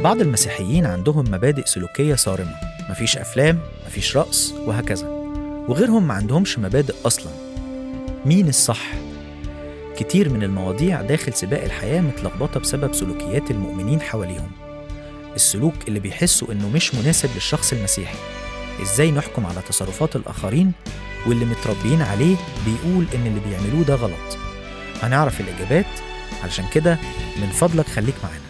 بعض المسيحيين عندهم مبادئ سلوكية صارمة، مفيش أفلام، مفيش رقص وهكذا، وغيرهم ما عندهمش مبادئ أصلاً. مين الصح؟ كتير من المواضيع داخل سباق الحياة متلخبطة بسبب سلوكيات المؤمنين حواليهم، السلوك اللي بيحسوا إنه مش مناسب للشخص المسيحي. إزاي نحكم على تصرفات الآخرين واللي متربيين عليه بيقول إن اللي بيعملوه ده غلط؟ هنعرف الإجابات، علشان كده من فضلك خليك معانا.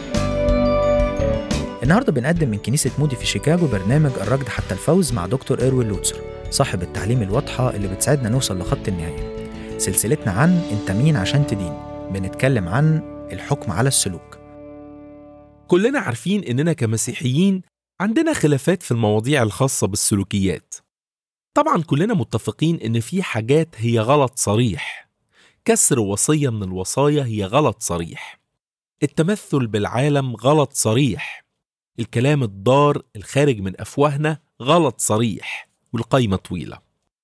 النهاردة بنقدم من كنيسة مودي في شيكاغو برنامج الركض حتى الفوز مع دكتور إيروين لوتسر، صاحب التعليم الواضحة اللي بتساعدنا نوصل لخط النهاية. سلسلتنا عن انت مين عشان تدين، بنتكلم عن الحكم على السلوك. كلنا عارفين إننا كمسيحيين عندنا خلافات في المواضيع الخاصة بالسلوكيات. طبعا كلنا متفقين إن في حاجات هي غلط صريح، كسر وصية من الوصايا هي غلط صريح، التمثل بالعالم غلط صريح، الكلام الضار الخارج من أفواهنا غلط صريح، والقايمة طويلة.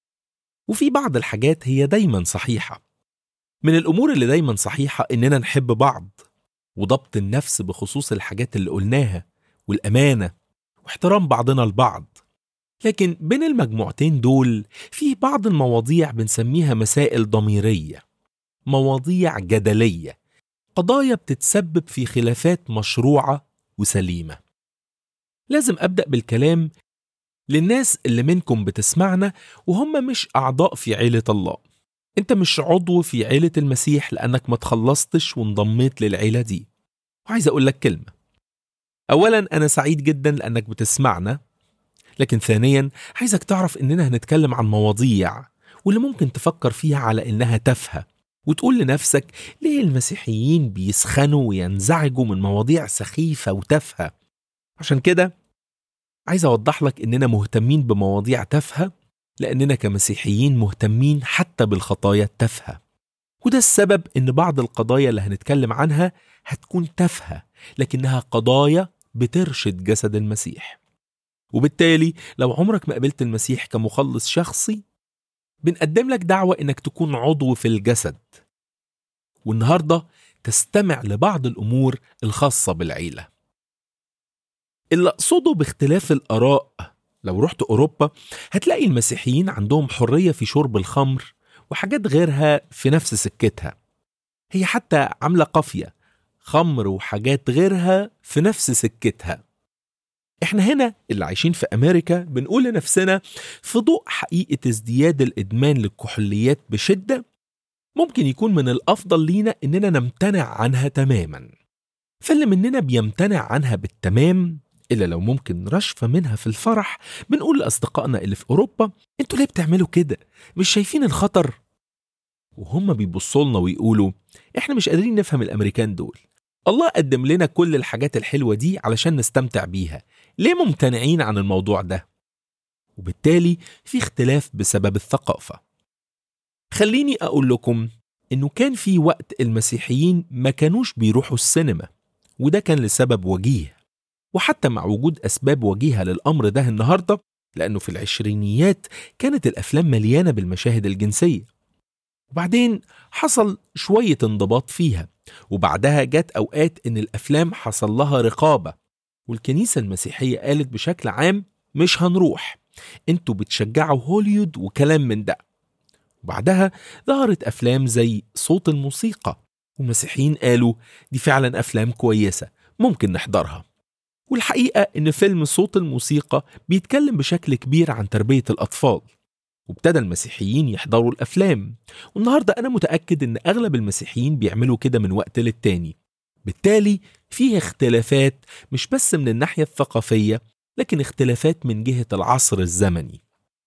وفي بعض الحاجات هي دايما صحيحة. من الأمور اللي دايما صحيحة إننا نحب بعض، وضبط النفس بخصوص الحاجات اللي قلناها، والأمانة، واحترام بعضنا البعض. لكن بين المجموعتين دول في بعض المواضيع بنسميها مسائل ضميرية، مواضيع جدلية، قضايا بتتسبب في خلافات مشروعة وسليمة. لازم أبدأ بالكلام للناس اللي منكم بتسمعنا وهم مش أعضاء في عيلة الله. أنت مش عضو في عيلة المسيح لأنك ما تخلصتش وانضميت للعيلة دي. وعايز أقول لك كلمة. أولا أنا سعيد جدا لأنك بتسمعنا، لكن ثانيا عايزك تعرف إننا هنتكلم عن مواضيع واللي ممكن تفكر فيها على إنها تافهة، وتقول لنفسك ليه المسيحيين بيسخنوا وينزعجوا من مواضيع سخيفة وتافهة. عشان كده عايز أوضح لك إننا مهتمين بمواضيع تافهة لأننا كمسيحيين مهتمين حتى بالخطايا التافهة. وده السبب إن بعض القضايا اللي هنتكلم عنها هتكون تافهة، لكنها قضايا بترشد جسد المسيح. وبالتالي لو عمرك ما قبلت المسيح كمخلص شخصي، بنقدم لك دعوة إنك تكون عضو في الجسد، والنهاردة تستمع لبعض الأمور الخاصة بالعيلة. اللي أقصده باختلاف الآراء، لو رحت أوروبا هتلاقي المسيحيين عندهم حرية في شرب الخمر وحاجات غيرها في نفس سكتها. هي حتى عاملة قافية، خمر وحاجات غيرها في نفس سكتها. احنا هنا اللي عايشين في أمريكا بنقول لنفسنا في ضوء حقيقة ازدياد الإدمان للكحوليات بشدة، ممكن يكون من الأفضل لينا إننا نمتنع عنها تماما. فاللي مننا بيمتنع عنها بالتمام إلا لو ممكن رشفة منها في الفرح، بنقول لأصدقائنا اللي في أوروبا انتوا ليه بتعملوا كده؟ مش شايفين الخطر؟ وهم بيبصوا لنا ويقولوا احنا مش قادرين نفهم الأمريكان دول. الله قدم لنا كل الحاجات الحلوة دي علشان نستمتع بيها، ليه ممتنعين عن الموضوع ده؟ وبالتالي في اختلاف بسبب الثقافة. خليني أقول لكم إنه كان في وقت المسيحيين ما كانوش بيروحوا السينما، وده كان لسبب وجيه. وحتى مع وجود أسباب وجيهة للأمر ده النهاردة، لأنه في العشرينيات كانت الأفلام مليانة بالمشاهد الجنسية، وبعدين حصل شوية انضباط فيها، وبعدها جت أوقات إن الأفلام حصل لها رقابة، والكنيسة المسيحية قالت بشكل عام مش هنروح، انتوا بتشجعوا هوليود وكلام من ده. وبعدها ظهرت أفلام زي صوت الموسيقى، والمسيحيين قالوا دي فعلا أفلام كويسة ممكن نحضرها. والحقيقة إن فيلم صوت الموسيقى بيتكلم بشكل كبير عن تربية الأطفال، وابتدى المسيحيين يحضروا الأفلام. والنهاردة أنا متأكد إن أغلب المسيحيين بيعملوا كده من وقت للتاني. بالتالي فيه اختلافات مش بس من الناحية الثقافية، لكن اختلافات من جهة العصر الزمني.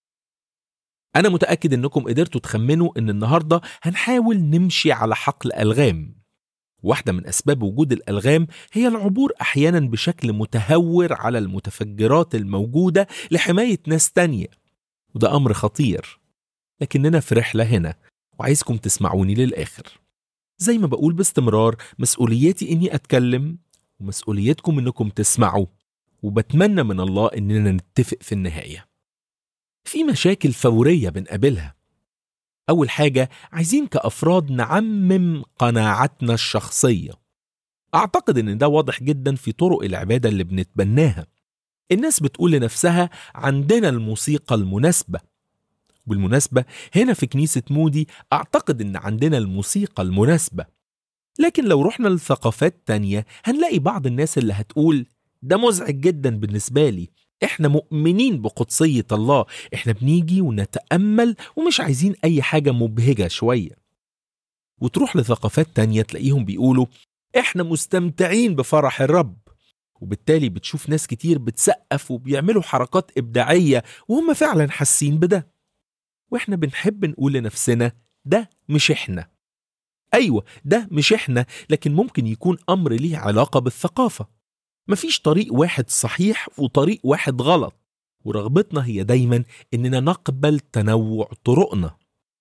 أنا متأكد إنكم قدرتوا تخمنوا إن النهاردة هنحاول نمشي على حقل ألغام. واحدة من أسباب وجود الألغام هي العبور أحيانا بشكل متهور على المتفجرات الموجودة لحماية ناس تانية، وده أمر خطير. لكننا في رحلة هنا، وعايزكم تسمعوني للآخر. زي ما بقول باستمرار، مسؤوليتي إني أتكلم، ومسؤوليتكم إنكم تسمعوا، وبتمنى من الله إننا نتفق في النهاية. في مشاكل فورية بنقابلها. أول حاجة، عايزين كأفراد نعمم قناعاتنا الشخصية. أعتقد إن ده واضح جدا في طرق العبادة اللي بنتبناها. الناس بتقول لنفسها عندنا الموسيقى المناسبة. بالمناسبة هنا في كنيسة مودي أعتقد إن عندنا الموسيقى المناسبة. لكن لو رحنا لثقافات تانية هنلاقي بعض الناس اللي هتقول ده مزعج جدا بالنسبة لي، إحنا مؤمنين بقدسية الله، إحنا بنيجي ونتأمل ومش عايزين أي حاجة مبهجة شوية. وتروح لثقافات تانية تلاقيهم بيقولوا إحنا مستمتعين بفرح الرب، وبالتالي بتشوف ناس كتير بتسقف وبيعملوا حركات إبداعية وهم فعلا حاسين بده. وإحنا بنحب نقول لنفسنا ده مش إحنا. أيوة ده مش إحنا، لكن ممكن يكون أمر ليه علاقة بالثقافة. مفيش طريق واحد صحيح وطريق واحد غلط، ورغبتنا هي دايما إننا نقبل تنوع طرقنا.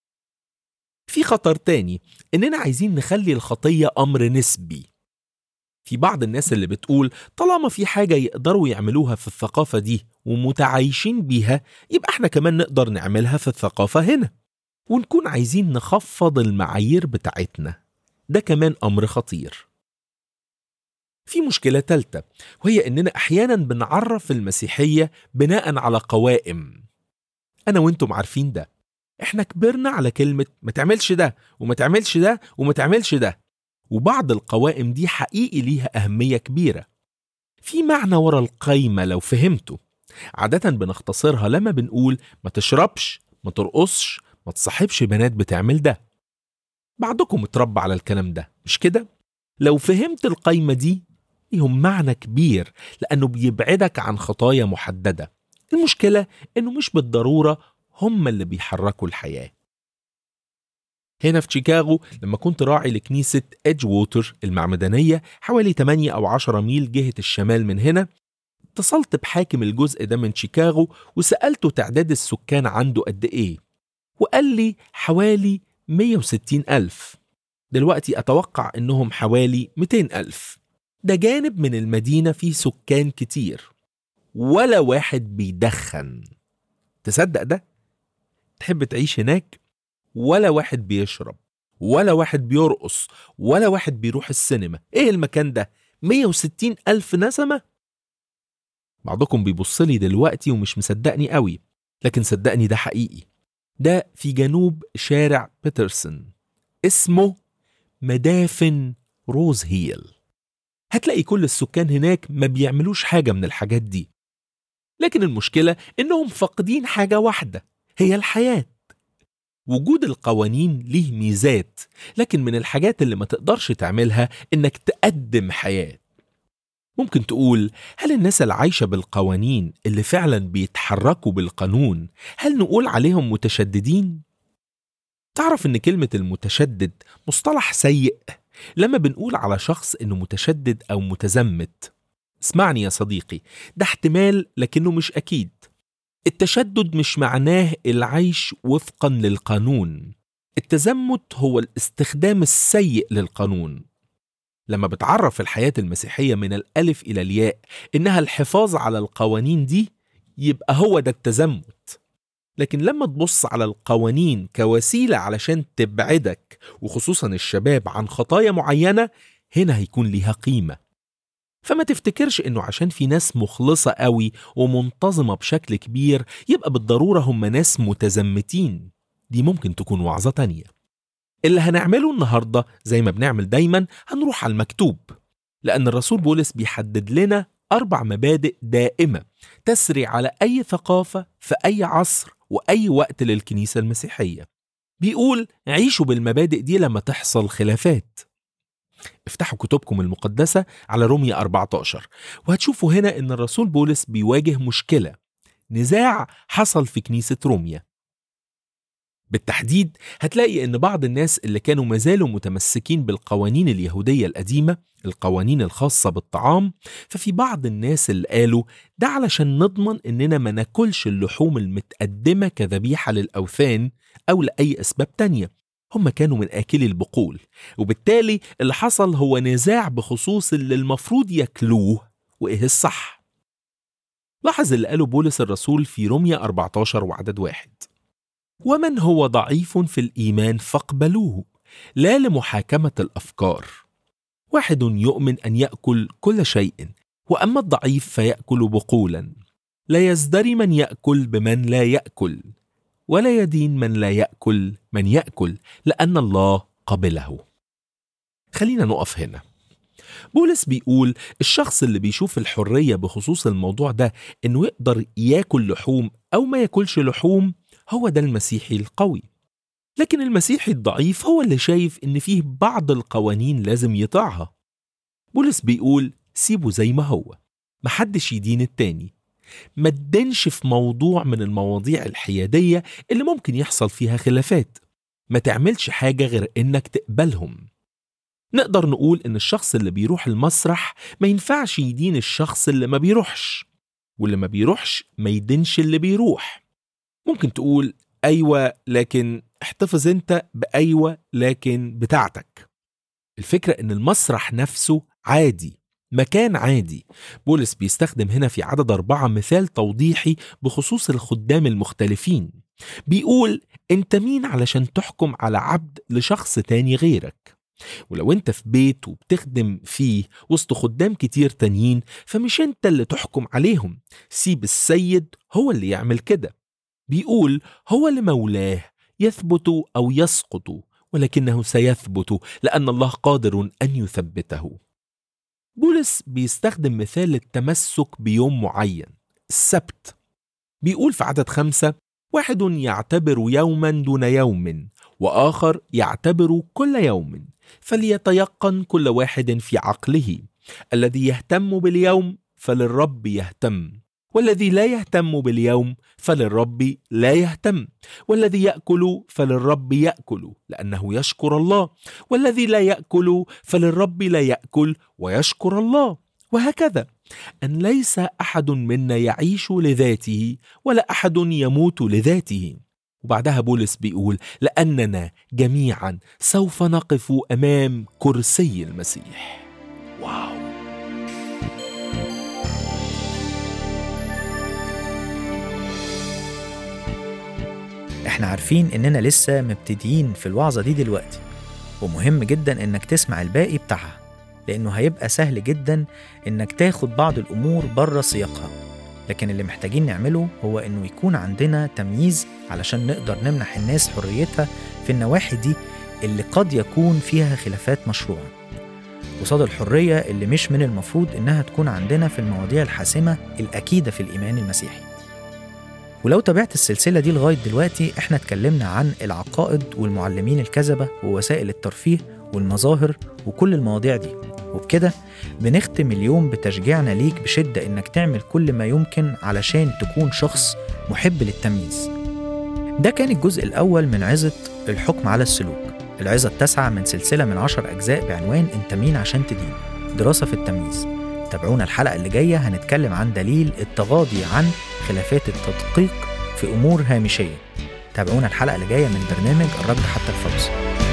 في خطر تاني، إننا عايزين نخلي الخطية أمر نسبي. في بعض الناس اللي بتقول طالما في حاجة يقدروا يعملوها في الثقافة دي ومتعايشين بيها، يبقى احنا كمان نقدر نعملها في الثقافة هنا، ونكون عايزين نخفض المعايير بتاعتنا. ده كمان أمر خطير. في مشكلة تالتة، وهي إننا أحيانا بنعرف المسيحية بناء على قوائم. أنا وإنتم عارفين ده، إحنا كبرنا على كلمة ما تعملش ده وما تعملش ده وما تعملش ده، وبعض القوائم دي حقيقي ليها أهمية كبيرة. في معنى ورا القايمة لو فهمته. عادة بنختصرها لما بنقول ما تشربش، ما ترقصش، ما تصاحبش بنات بتعمل ده. بعضكم اتربى على الكلام ده مش كده؟ لو فهمت القايمة دي ليهم معنى كبير، لأنه بيبعدك عن خطايا محددة. المشكلة إنه مش بالضرورة هم اللي بيحركوا الحياة. هنا في شيكاغو لما كنت راعي لكنيسة إدجووتر المعمدانية حوالي 8 أو 10 ميل جهة الشمال من هنا، اتصلت بحاكم الجزء ده من شيكاغو وسألته تعداد السكان عنده قد إيه، وقال لي حوالي 160,000. دلوقتي أتوقع إنهم حوالي 200,000. ده جانب من المدينة فيه سكان كتير، ولا واحد بيدخن. تصدق ده؟ تحب تعيش هناك؟ ولا واحد بيشرب، ولا واحد بيرقص، ولا واحد بيروح السينما. ايه المكان ده؟ 160,000 نسمة؟ بعضكم بيبصلي دلوقتي ومش مصدقني قوي، لكن صدقني ده حقيقي. ده في جنوب شارع بيترسون، اسمه مدافن روز هيل. هتلاقي كل السكان هناك ما بيعملوش حاجة من الحاجات دي، لكن المشكلة إنهم فاقدين حاجة واحدة، هي الحياة. وجود القوانين ليه ميزات، لكن من الحاجات اللي ما تقدرش تعملها إنك تقدم حياة. ممكن تقول هل الناس اللي عايشة بالقوانين اللي فعلا بيتحركوا بالقانون هل نقول عليهم متشددين؟ تعرف إن كلمة المتشدد مصطلح سيء لما بنقول على شخص إنه متشدد أو متزمت. اسمعني يا صديقي، ده احتمال لكنه مش أكيد. التشدد مش معناه العيش وفقا للقانون. التزمت هو الاستخدام السيء للقانون. لما بتعرف الحياة المسيحية من الألف إلى الياء إنها الحفاظ على القوانين دي، يبقى هو ده التزمت. لكن لما تبص على القوانين كوسيلة علشان تبعدك وخصوصا الشباب عن خطايا معينة، هنا هيكون ليها قيمة. فما تفتكرش إنه عشان في ناس مخلصة قوي ومنتظمة بشكل كبير يبقى بالضرورة هم ناس متزمتين. دي ممكن تكون وعظة تانية. اللي هنعمله النهاردة زي ما بنعمل دايما، هنروح على المكتوب، لأن الرسول بولس بيحدد لنا 4 مبادئ دائمة تسري على أي ثقافة في أي عصر وأي وقت للكنيسة المسيحية. بيقول عيشوا بالمبادئ دي لما تحصل خلافات. افتحوا كتبكم المقدسة على رومية 14 وهتشوفوا هنا إن الرسول بولس بيواجه مشكلة، نزاع حصل في كنيسة رومية. بالتحديد هتلاقي إن بعض الناس اللي كانوا مازالوا متمسكين بالقوانين اليهودية القديمة، القوانين الخاصة بالطعام، ففي بعض الناس اللي قالوا ده علشان نضمن إننا ما ناكلش اللحوم المتقدمة كذبيحة للأوثان أو لأي أسباب تانية. هم كانوا من آكلي البقول، وبالتالي اللي حصل هو نزاع بخصوص اللي المفروض ياكلوه وإيه الصح. لاحظ اللي قاله بولس الرسول في رومية 14 وعدد 1: ومن هو ضعيف في الإيمان فاقبلوه لا لمحاكمة الأفكار. واحد يؤمن أن يأكل كل شيء، وأما الضعيف فيأكل بقولا. لا يزدري من يأكل بمن لا يأكل، ولا يدين من لا يأكل من يأكل، لأن الله قبله. خلينا نقف هنا. بولس بيقول الشخص اللي بيشوف الحرية بخصوص الموضوع ده إنه يقدر ياكل لحوم أو ما ياكلش لحوم، هو ده المسيحي القوي. لكن المسيحي الضعيف هو اللي شايف إن فيه بعض القوانين لازم يطيعها. بولس بيقول سيبه زي ما هو، محدش يدين التاني، ما تدينش في موضوع من المواضيع الحيادية اللي ممكن يحصل فيها خلافات، ما تعملش حاجة غير إنك تقبلهم. نقدر نقول إن الشخص اللي بيروح المسرح ما ينفعش يدين الشخص اللي ما بيروحش، واللي ما بيروحش ما يدينش اللي بيروح. ممكن تقول أيوة لكن احتفظ انت بأيوة لكن بتاعتك. الفكرة إن المسرح نفسه عادي، مكان عادي. بولس بيستخدم هنا في عدد 4 مثال توضيحي بخصوص الخدام المختلفين. بيقول انت مين علشان تحكم على عبد لشخص تاني غيرك؟ ولو انت في بيت وبتخدم فيه وسط خدام كتير تانيين، فمش انت اللي تحكم عليهم، سيب السيد هو اللي يعمل كده. بيقول هو اللي مولاه يثبت أو يسقط، ولكنه سيثبت لأن الله قادر أن يثبته. بولس بيستخدم مثال التمسك بيوم معين، السبت. بيقول في عدد 5 واحد يعتبر يوما دون يوم، وآخر يعتبر كل يوم، فليتيقن كل واحد في عقله. الذي يهتم باليوم فللرب يهتم، والذي لا يهتم باليوم فللرب لا يهتم. والذي يأكل فللرب يأكل لأنه يشكر الله، والذي لا يأكل فللرب لا يأكل ويشكر الله. وهكذا أن ليس أحد منا يعيش لذاته ولا أحد يموت لذاته. وبعدها بولس بيقول لأننا جميعا سوف نقف أمام كرسي المسيح. واو! احنا عارفين اننا لسه مبتدئين في الوعظة دي دلوقتي، ومهم جدا انك تسمع الباقي بتاعها، لانه هيبقى سهل جدا انك تاخد بعض الامور بره سياقها. لكن اللي محتاجين نعمله هو انه يكون عندنا تمييز علشان نقدر نمنح الناس حريتها في النواحي دي اللي قد يكون فيها خلافات مشروعة، قصاد الحرية اللي مش من المفروض انها تكون عندنا في المواضيع الحاسمة الأكيدة في الإيمان المسيحي. ولو تابعت السلسلة دي لغاية دلوقتي، احنا اتكلمنا عن العقائد والمعلمين الكذبة ووسائل الترفيه والمظاهر وكل المواضيع دي، وبكده بنختم اليوم بتشجيعنا ليك بشدة انك تعمل كل ما يمكن علشان تكون شخص محب للتمييز. ده كان الجزء الأول من عظة الحكم على السلوك، العظة 9 من سلسلة من 10 أجزاء بعنوان انت مين عشان تدين، دراسة في التمييز. تابعونا الحلقة اللي جاية، هنتكلم عن دليل التغاضي عن خلافات التدقيق في أمور هامشية. تابعونا الحلقة اللي جاية من برنامج الركض حتى الفوز.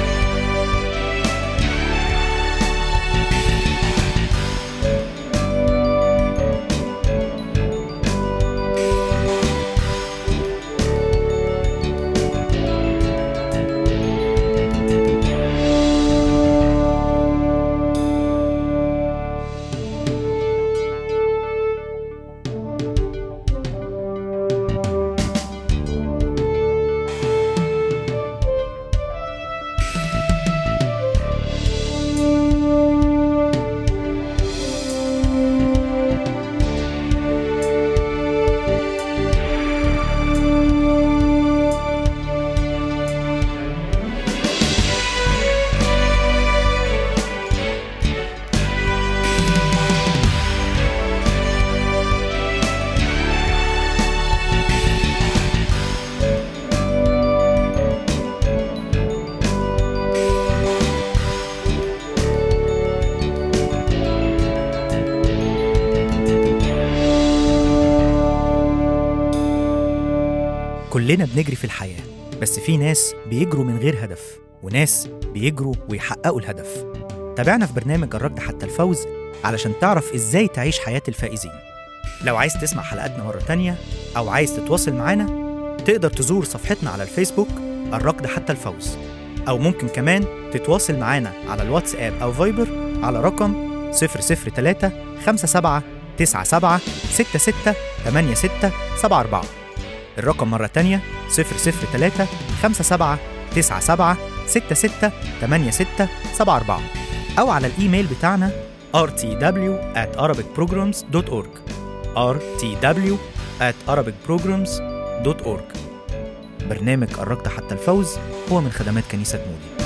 كلنا بنجري في الحياة، بس في ناس بيجروا من غير هدف، وناس بيجروا ويحققوا الهدف. تابعنا في برنامج الركض حتى الفوز علشان تعرف إزاي تعيش حياة الفائزين. لو عايز تسمع حلقاتنا مرة تانية أو عايز تتواصل معنا، تقدر تزور صفحتنا على الفيسبوك الركض حتى الفوز، أو ممكن كمان تتواصل معنا على الواتساب أو فايبر على رقم 003 57 97 66 86 74. الرقم مرة تانية 003 57 97 66 86 74، أو على الإيميل بتاعنا rtw@arabicprograms.org rtw@arabicprograms.org. برنامج قربت حتى الفوز هو من خدمات كنيسة مودي.